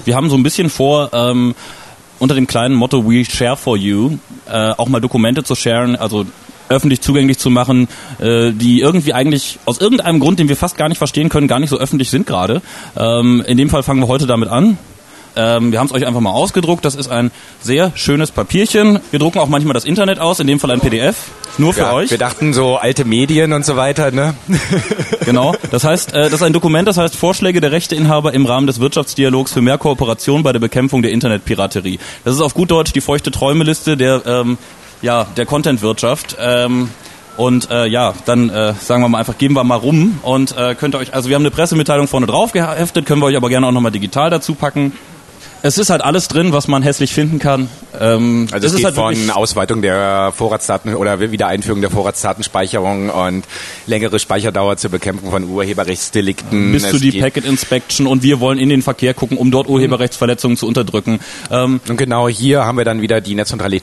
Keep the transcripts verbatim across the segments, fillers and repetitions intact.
wir haben so ein bisschen vor, ähm, unter dem kleinen Motto We Share for You äh, auch mal Dokumente zu sharen, also öffentlich zugänglich zu machen, äh, die irgendwie eigentlich aus irgendeinem Grund, den wir fast gar nicht verstehen können, gar nicht so öffentlich sind gerade. Ähm, in dem Fall fangen wir heute damit an. Ähm, wir haben es euch einfach mal ausgedruckt. Das ist ein sehr schönes Papierchen. Wir drucken auch manchmal das Internet aus, in dem Fall ein P D F. Nur für ja, euch. Wir dachten so alte Medien und so weiter, ne? Genau. Das heißt, äh, das ist ein Dokument, das heißt Vorschläge der Rechteinhaber im Rahmen des Wirtschaftsdialogs für mehr Kooperation bei der Bekämpfung der Internetpiraterie. Das ist auf gut Deutsch die feuchte Träumeliste der, ähm, ja, der Content-Wirtschaft. Ähm, Und äh, ja, dann äh, sagen wir mal einfach, geben wir mal rum und äh, könnt ihr euch, also wir haben eine Pressemitteilung vorne drauf geheftet, können wir euch aber gerne auch nochmal digital dazu packen. Es ist halt alles drin, was man hässlich finden kann. Ähm, also es, es geht halt von Ausweitung der Vorratsdaten oder Wiedereinführung der Vorratsdatenspeicherung und längere Speicherdauer zur Bekämpfung von Urheberrechtsdelikten. Bis zu die Packet Inspection und wir wollen in den Verkehr gucken, um dort Urheberrechtsverletzungen zu unterdrücken. Ähm, und genau hier haben wir dann wieder die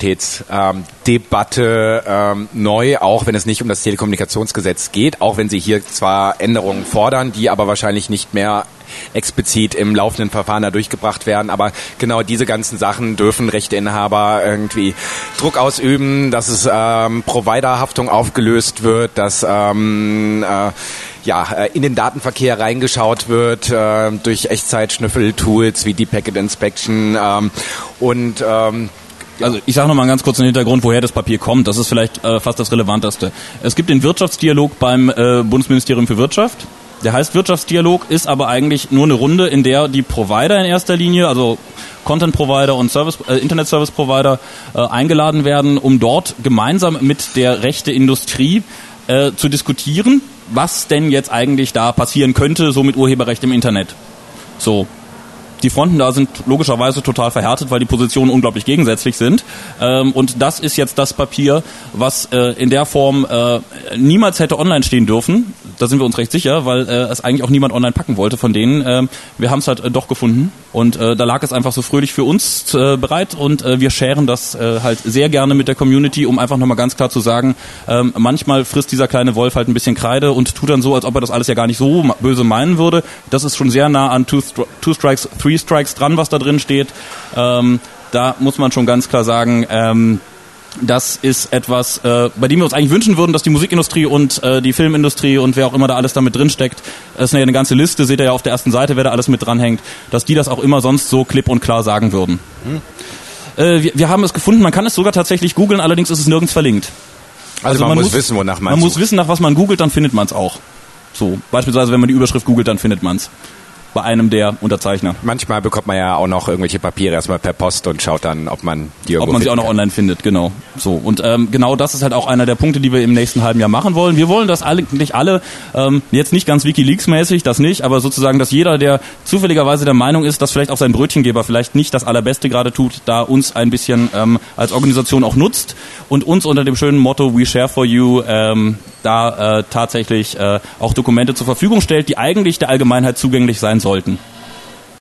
Netzneutralitätsdebatte ähm, neu, auch wenn es nicht um das Telekommunikationsgesetz geht, auch wenn sie hier zwar Änderungen fordern, die aber wahrscheinlich nicht mehr explizit im laufenden Verfahren da durchgebracht werden, aber genau diese ganzen Sachen dürfen Rechteinhaber irgendwie Druck ausüben, dass es ähm, Providerhaftung aufgelöst wird, dass ähm, äh, ja, in den Datenverkehr reingeschaut wird äh, durch Echtzeit-Schnüffeltools wie die Packet Inspection ähm, und ähm, Also ich sage noch mal ganz kurz den Hintergrund, woher das Papier kommt. Das ist vielleicht äh, fast das Relevanteste. Es gibt den Wirtschaftsdialog beim äh, Bundesministerium für Wirtschaft. Der heißt Wirtschaftsdialog, ist aber eigentlich nur eine Runde, in der die Provider in erster Linie, also Content-Provider und Service, äh, Internet-Service-Provider äh, eingeladen werden, um dort gemeinsam mit der Rechteindustrie äh, zu diskutieren, was denn jetzt eigentlich da passieren könnte, so mit Urheberrecht im Internet. So. Die Fronten da sind logischerweise total verhärtet, weil die Positionen unglaublich gegensätzlich sind. Ähm, und das ist jetzt das Papier, was äh, in der Form äh, niemals hätte online stehen dürfen. Da sind wir uns recht sicher, weil äh, es eigentlich auch niemand online packen wollte von denen. Ähm, wir haben es halt äh, doch gefunden. Und äh, da lag es einfach so fröhlich für uns äh, bereit. Und äh, wir sharen das äh, halt sehr gerne mit der Community, um einfach nochmal ganz klar zu sagen, ähm, manchmal frisst dieser kleine Wolf halt ein bisschen Kreide und tut dann so, als ob er das alles ja gar nicht so böse meinen würde. Das ist schon sehr nah an Two, Stri- Two Strikes, Three Strikes dran, was da drin steht. Ähm, da muss man schon ganz klar sagen, ähm, das ist etwas, äh, bei dem wir uns eigentlich wünschen würden, dass die Musikindustrie und äh, die Filmindustrie und wer auch immer da alles damit drinsteckt, das ist ja eine ganze Liste, seht ihr ja auf der ersten Seite, wer da alles mit dranhängt, dass die das auch immer sonst so klipp und klar sagen würden. Hm. Äh, wir, wir haben es gefunden, man kann es sogar tatsächlich googeln, allerdings ist es nirgends verlinkt. Also, also man, man muss wissen, wonach man Man sucht. muss wissen, nach was man googelt, dann findet man es auch. So, beispielsweise, wenn man die Überschrift googelt, dann findet man es. Bei einem der Unterzeichner. Manchmal bekommt man ja auch noch irgendwelche Papiere erstmal per Post und schaut dann, ob man die irgendwo Ob man sie auch noch kann. online findet, genau. So. Und ähm, genau das ist halt auch einer der Punkte, die wir im nächsten halben Jahr machen wollen. Wir wollen, dass eigentlich alle, ähm, jetzt nicht ganz WikiLeaks-mäßig, das nicht, aber sozusagen, dass jeder, der zufälligerweise der Meinung ist, dass vielleicht auch sein Brötchengeber vielleicht nicht das Allerbeste gerade tut, da uns ein bisschen ähm, als Organisation auch nutzt und uns unter dem schönen Motto We Share for You ähm, da äh, tatsächlich äh, auch Dokumente zur Verfügung stellt, die eigentlich der Allgemeinheit zugänglich sein sollten.